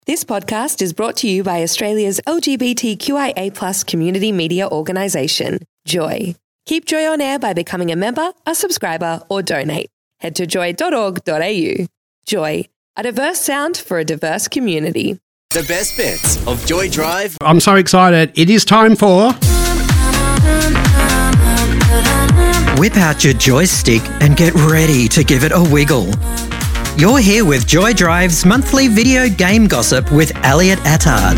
This podcast is brought to you by Australia's LGBTQIA+ community media organisation, Joy. Keep Joy on air by becoming a member, a subscriber, or donate. Head to joy.org.au. Joy, a diverse sound for a diverse community. The best bits of Joy Drive. I'm so excited. It is time for... Whip out your joystick and get ready to give it a wiggle. You're here with Joy Drive's monthly video game gossip with Elliot Attard.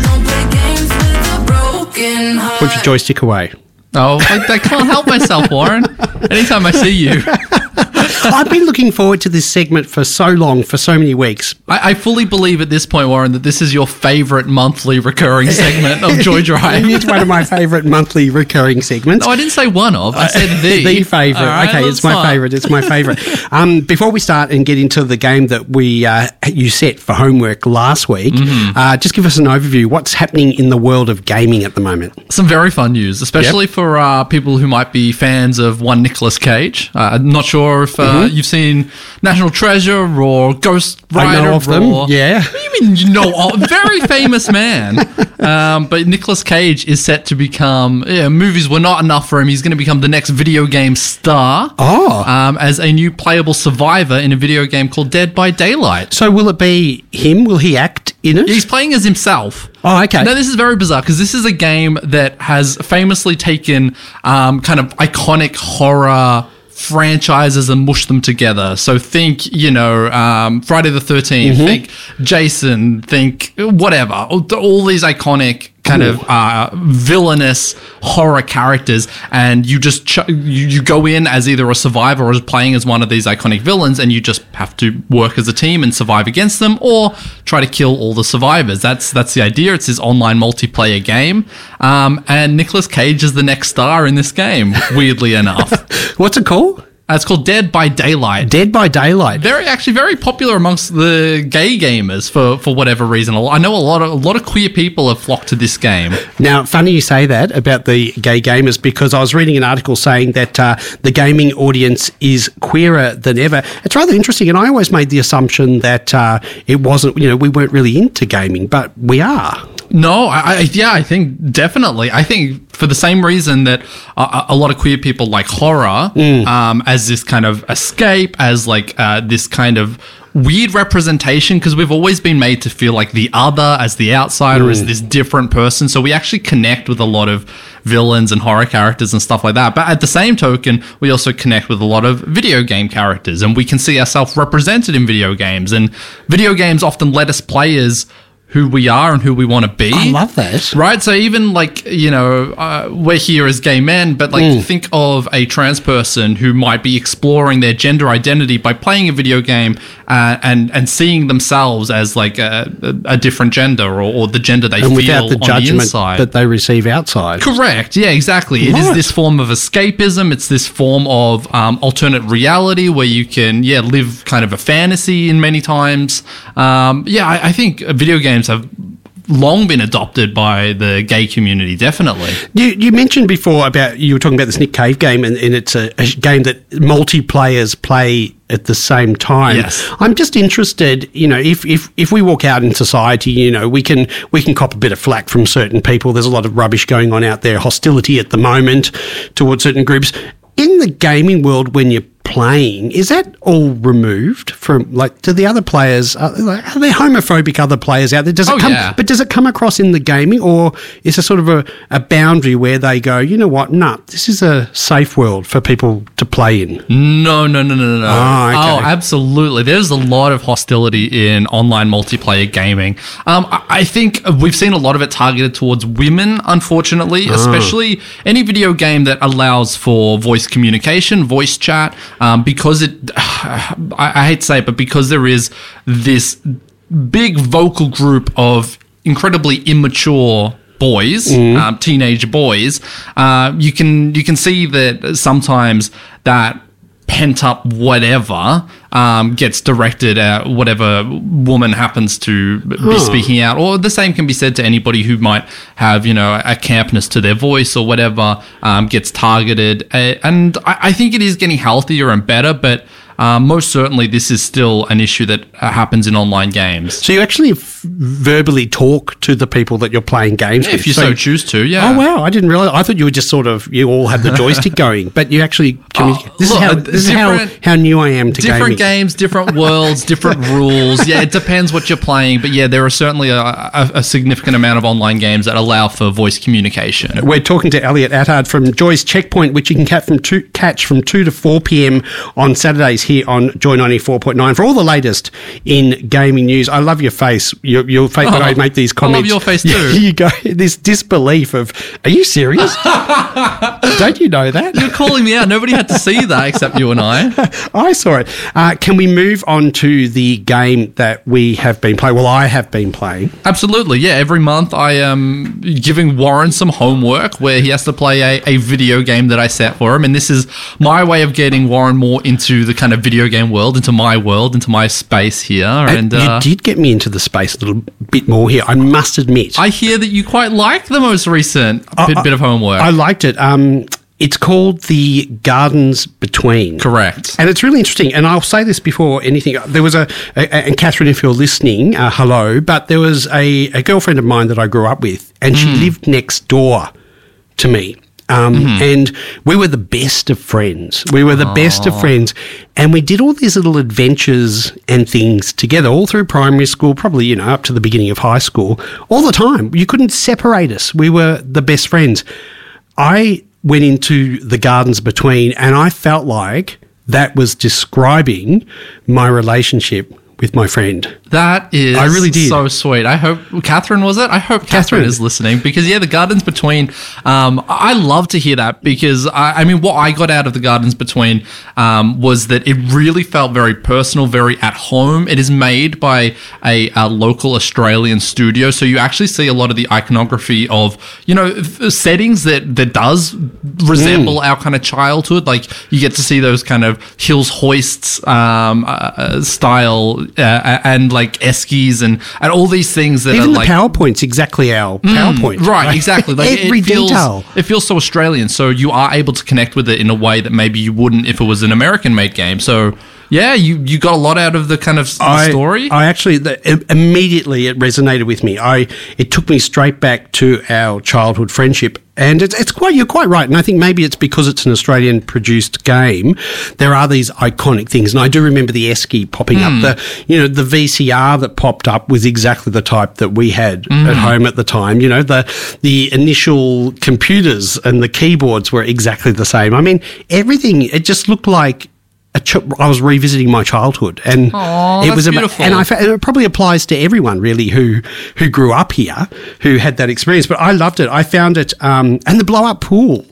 Put your joystick away. Oh, I can't help myself, Warren. Anytime I see you. I've been looking forward to this segment for so long, for so many weeks. I fully believe at this point, Warren, that this is your favourite monthly recurring segment of Joy Drive. It's one of my favourite monthly recurring segments. No, I didn't say one of. I said the. The favourite. Right, okay, it's my favourite. It's my favourite. Before we start and get into the game that you set for homework last week, just give us an overview. What's happening in the world of gaming at the moment? Some very fun news, especially for people who might be fans of one Nicolas Cage. I'm not sure if you've seen National Treasure or Ghost Rider. I know of them, yeah. What do you mean you know? A very famous man. But Nicolas Cage is set to become, movies were not enough for him. He's going to become the next video game star as a new playable survivor in a video game called Dead by Daylight. So will it be him? Will he act in it? He's playing as himself. Oh, okay. Now, this is very bizarre because this is a game that has famously taken kind of iconic horror franchises and mush them together. So think, Friday the 13th, think Jason, think whatever. All these iconic kind of villainous horror characters, and you just you go in as either a survivor or as playing as one of these iconic villains, and you just have to work as a team and survive against them or try to kill all the survivors. That's the idea. It's his online multiplayer game, and Nicolas Cage is the next star in this game, weirdly enough. What's it called? It's called Dead by Daylight. Dead by Daylight. Very popular amongst the gay gamers for whatever reason. I know a lot of queer people have flocked to this game. Now, funny you say that about the gay gamers, because I was reading an article saying that the gaming audience is queerer than ever. It's rather interesting, and I always made the assumption that it wasn't, we weren't really into gaming, but we are. No, I think definitely. I think for the same reason that a lot of queer people like horror as this kind of escape, as like this kind of weird representation, because we've always been made to feel like the other, as the outsider, as this different person. So we actually connect with a lot of villains and horror characters and stuff like that. But at the same token, we also connect with a lot of video game characters, and we can see ourselves represented in video games. And video games often let us play as who we are and who we want to be. I love that. Right? So even like, we're here as gay men, but like think of a trans person who might be exploring their gender identity by playing a video game and seeing themselves as like a different gender or the gender they feel on the inside. And without the judgment that they receive outside. Correct. Yeah, exactly. It is this form of escapism. It's this form of alternate reality where you can, live kind of a fantasy in many times. I think video games have long been adopted by the gay community, definitely. You mentioned before you were talking about this Nick Cave game, and it's a game that multiplayers play at the same time. Yes. I'm just interested, if we walk out in society, we can cop a bit of flack from certain people. There's a lot of rubbish going on out there, hostility at the moment towards certain groups. In the gaming world, when you're playing, is that all removed from, like, do the other players, are there homophobic other players out there? But does it come across in the gaming, or is there sort of a boundary where they go, you know what, this is a safe world for people to play in? No. Oh, okay. Oh, absolutely. There's a lot of hostility in online multiplayer gaming. I think we've seen a lot of it targeted towards women, unfortunately, especially any video game that allows for voice communication, voice chat, because I hate to say it, but because there is this big vocal group of incredibly immature boys, teenage boys, you can see that sometimes that pent up whatever gets directed at whatever woman happens to be speaking out, or the same can be said to anybody who might have, a campness to their voice or whatever, gets targeted. And I think it is getting healthier and better, but most certainly this is still an issue that happens in online games. So you actually verbally talk to the people that you're playing games with? If you so choose to, yeah. Oh, wow. I didn't realize. I thought you were just you all had the joystick going, but you actually communicate. This is how new I am to gaming. Different games, different worlds, different rules. Yeah, it depends what you're playing. But yeah, there are certainly a significant amount of online games that allow for voice communication. We're talking to Elliot Attard from Joy's Checkpoint, which you can catch from 2 to 4 p.m. on Saturdays here on Joy 94.9 for all the latest in gaming news. I love your face. Your face when I make these comments. I love your face too. You go, this disbelief of, are you serious? Don't you know that? You're calling me out. Nobody had to see that except you and I. I saw it. Can we move on to the game that we have been playing? Well, I have been playing. Absolutely, yeah. Every month I am giving Warren some homework where he has to play a video game that I set for him. And this is my way of getting Warren more into the kind of video game world, into my space here. And you did get me into the space a little bit more here, I must admit. I hear that you quite liked the most recent bit of homework. I liked it. It's called The Gardens Between. Correct. And it's really interesting. And I'll say this before anything. There was and Catherine, if you're listening, hello, but there was a girlfriend of mine that I grew up with, and she lived next door to me. And we were the best of friends. And we did all these little adventures and things together all through primary school, probably, up to the beginning of high school, all the time. You couldn't separate us. We were the best friends. I went into The Gardens Between, and I felt like that was describing my relationship with my friend. That is I really did. So sweet. I hope Catherine was it? I hope Catherine is listening because, The Gardens Between, I love to hear that because, I mean, what I got out of The Gardens Between was that it really felt very personal, very at home. It is made by a local Australian studio, so you actually see a lot of the iconography of, settings that does resemble our kind of childhood. Like, you get to see those kind of Hills Hoists style and like eskies and all these things that even are the like PowerPoint's exactly our PowerPoint. Right, exactly. Like every detail. It feels so Australian, so you are able to connect with it in a way that maybe you wouldn't if it was an American-made game. So yeah, you got a lot out of the kind of story. I actually immediately it resonated with me. It took me straight back to our childhood friendship, and you're quite right. And I think maybe it's because it's an Australian produced game. There are these iconic things, and I do remember the esky popping up. The VCR that popped up was exactly the type that we had at home at the time. The initial computers and the keyboards were exactly the same. I mean, everything. It just looked like I was revisiting my childhood, and it was beautiful. And it probably applies to everyone really who grew up here, who had that experience. But I loved it. I found it, and the blow up pool,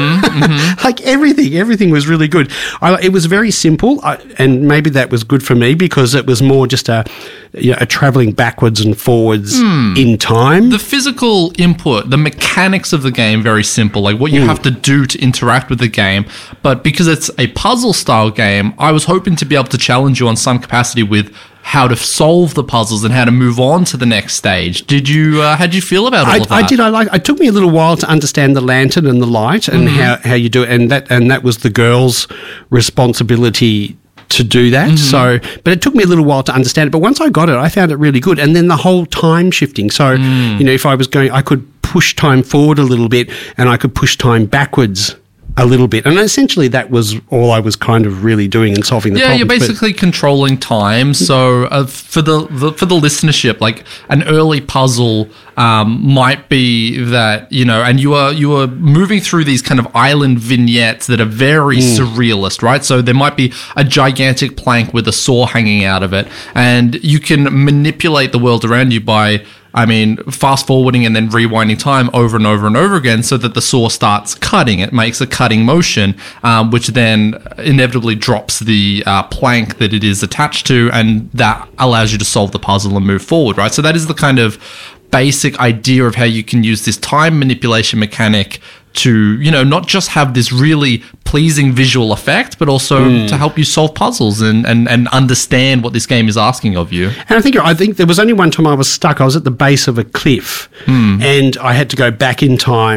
like everything was really good. It was very simple, and maybe that was good for me because it was more just a traveling backwards and forwards in time. The physical input, the mechanics of the game, very simple. Like what you have to do to interact with the game, but because it's a puzzle style game, I was hoping to be able to challenge you on some capacity with how to solve the puzzles and how to move on to the next stage. Did you? How did you feel about all of that? I did. It took me a little while to understand the lantern and the light and how you do it, and that was the girl's responsibility to do that. So, but it took me a little while to understand it. But once I got it, I found it really good. And then the whole time shifting. So, if I was going, I could push time forward a little bit, and I could push time backwards a little bit. And essentially that was all I was kind of really doing and solving the problem. Yeah, you're basically controlling time. So for the listenership, like an early puzzle might be that, and you are moving through these kind of island vignettes that are very surrealist, right? So there might be a gigantic plank with a saw hanging out of it, and you can manipulate the world around you by fast forwarding and then rewinding time over and over and over again so that the saw starts cutting. It makes a cutting motion, which then inevitably drops the plank that it is attached to, and that allows you to solve the puzzle and move forward, right? So that is the kind of basic idea of how you can use this time manipulation mechanic to, not just have this really pleasing visual effect, but also to help you solve puzzles and understand what this game is asking of you. And I think there was only one time I was stuck. I was at the base of a cliff and I had to go back in time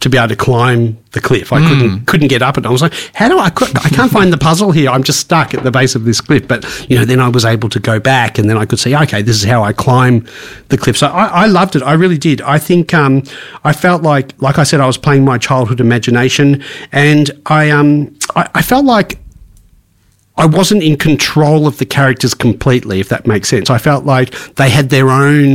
to be able to climb the cliff. I couldn't get up it. I was like, I can't find the puzzle here. I'm just stuck at the base of this cliff. But, then I was able to go back and then I could see, okay, this is how I climb the cliff. So I loved it. I really did. I think I felt like I said, I was playing my childhood imagination, and I felt like I wasn't in control of the characters completely, if that makes sense. I felt like they had their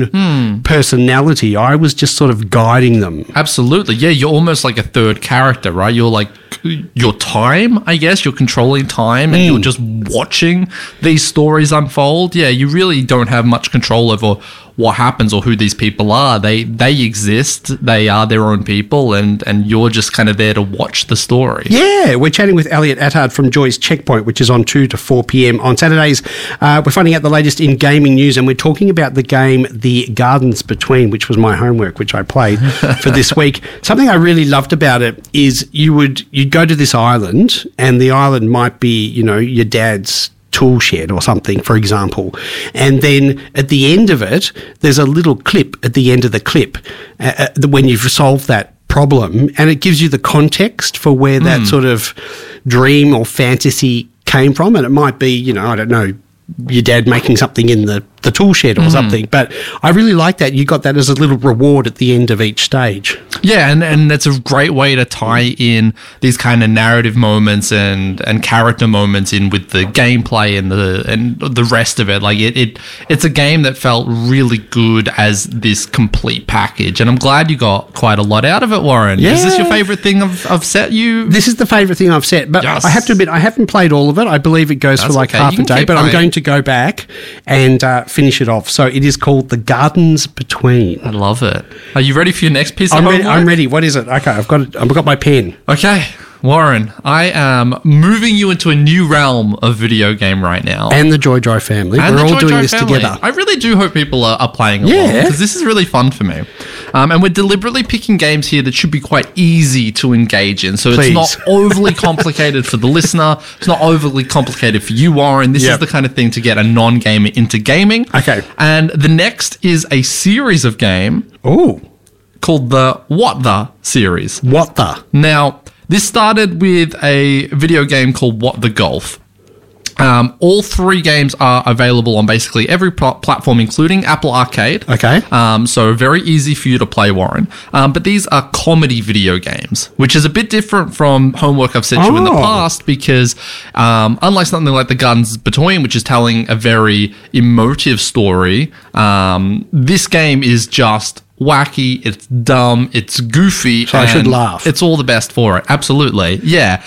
own personality. I was just sort of guiding them. Absolutely. Yeah, you're almost like a third character, right? You're like your time, I guess. You're controlling time and you're just watching these stories unfold. Yeah, you really don't have much control over what happens or who these people are. They exist. They are their own people, and you're just kind of there to watch the story. Yeah, we're chatting with Elliot Attard from Joy's Checkpoint, which is on 2 to 4 p.m. on Saturdays. We're finding out the latest in gaming news, and we're talking about the game The Gardens Between, which was my homework, which I played for this week. Something I really loved about it is you'd go to this island, and the island might be, your dad's tool shed or something, for example. And then at the end of it, there's a little clip at the end of the clip when you've solved that problem, and it gives you the context for where that sort of dream or fantasy came from. And it might be, I don't know, your dad making something in the tool shed or something. But I really like that. You got that as a little reward at the end of each stage. Yeah, and that's a great way to tie in these kind of narrative moments and character moments in with the gameplay and the rest of it. Like it's a game that felt really good as this complete package. And I'm glad you got quite a lot out of it, Warren. Yeah. Is this your favorite thing I've set you? This is the favorite thing I've set. But yes. I have to admit, I haven't played all of it. I believe it goes for like half a day. But I'm going to go back and finish it off. So it is called The Gardens Between. I love it. Are you ready for your next piece of homework? I'm ready. What is it? Okay, I've got my pen. Okay, Warren, I am moving you into a new realm of video game right now. And the Joy Drive family. We're all doing this together. I really do hope people are playing along, because this is really fun for me. And we're deliberately picking games here that should be quite easy to engage in. So it's not overly complicated for the listener. It's not overly complicated for you, Warren. This is the kind of thing to get a non-gamer into gaming. Okay. And the next is a series of game called the What The series. What The? Now, this started with a video game called What The Golf. All three games are available on basically every platform, including Apple Arcade. Okay. So very easy for you to play, Warren. But these are comedy video games, which is a bit different from homework I've sent you in the past, because unlike something like The Gardens Between, which is telling a very emotive story, this game is just wacky, it's dumb, it's goofy. So I should laugh. It's all the best for it. Absolutely. Yeah.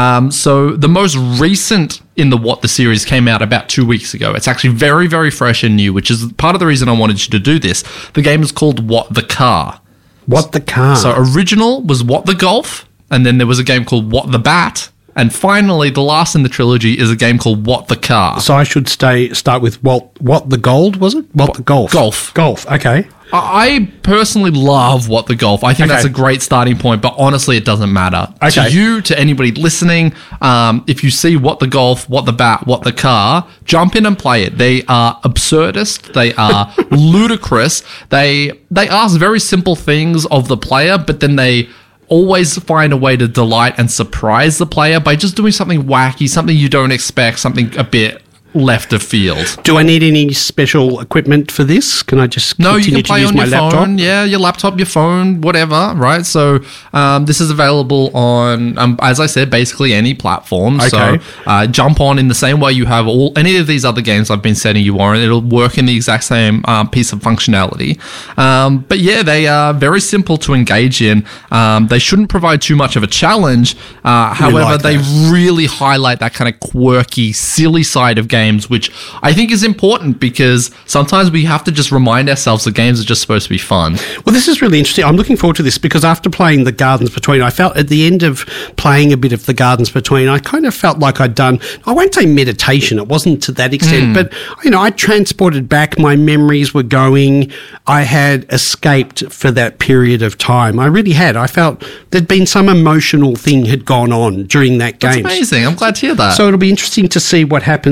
So the most recent in the What The series came out about 2 weeks ago. It's actually very, very fresh and new, which is part of the reason I wanted you to do this. The game is called What The Car. What The Car? So original was What The Golf, and then there was a game called What The Bat, and finally, the last in the trilogy is a game called What The Car. So I should start with What The Gold, was it? What The Golf? Golf, okay. I personally love What The Golf. I think that's a great starting point, but honestly, it doesn't matter. Okay. To you, to anybody listening, if you see What The Golf, What The Bat, What The Car, jump in and play it. They are absurdist. They are ludicrous. They ask very simple things of the player, but then they always find a way to delight and surprise the player by just doing something wacky, something you don't expect, something a bit left of field. Do I need any special equipment for this? Can I just continue to use my laptop? Phone. Yeah, your laptop, your phone, whatever, right? So this is available on, as I said, basically any platform. Okay. So jump on in the same way you have any of these other games I've been setting you, Warren. It'll work in the exact same piece of functionality. But yeah, they are very simple to engage in. They shouldn't provide too much of a challenge. However, they really highlight that kind of quirky, silly side of games, which I think is important, because sometimes we have to just remind ourselves that games are just supposed to be fun. Well, this is really interesting. I'm looking forward to this, because after playing The Gardens Between, I felt at the end of playing a bit of The Gardens Between, I kind of felt like I'd done, I won't say meditation, it wasn't to that extent, but, I transported back, my memories were going, I had escaped for that period of time. I really had. I felt there'd been some emotional thing had gone on during that game. That's amazing. I'm glad to hear that. So it'll be interesting to see what happens when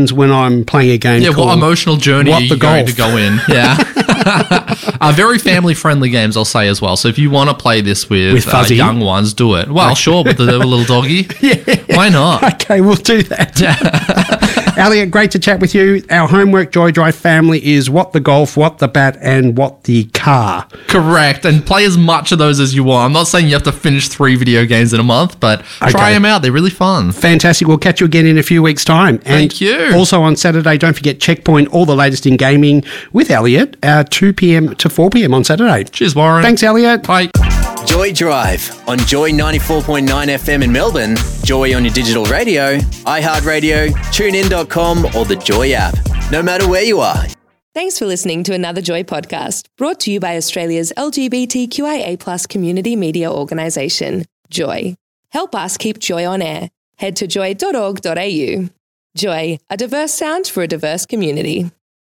I'm playing a game called what emotional journey What are the you going Golf? to go in? Yeah. Very family-friendly games, I'll say as well. So if you want to play this with Fuzzy. young ones, do it. Well, sure, with the little doggy. Yeah. Why not? Okay, we'll do that. Elliot, great to chat with you. Our homework Joy Drive family is What the Golf, What the Bat, and What the Car. Correct. And play as much of those as you want. I'm not saying you have to finish 3 video games in a month, but try them out. They're really fun. Fantastic. We'll catch you again in a few weeks' time. Thank you. Also on Saturday, don't forget Checkpoint, all the latest in gaming with Elliot, 2 p.m. to 4 p.m. on Saturday. Cheers, Warren. Thanks, Elliot. Bye. Joy Drive on Joy 94.9 FM in Melbourne, Joy on your digital radio, iHeartRadio, TuneIn.com or the Joy app. No matter where you are. Thanks for listening to another Joy podcast, brought to you by Australia's LGBTQIA+ community media organisation, Joy. Help us keep Joy on air. Head to joy.org.au. Joy, a diverse sound for a diverse community.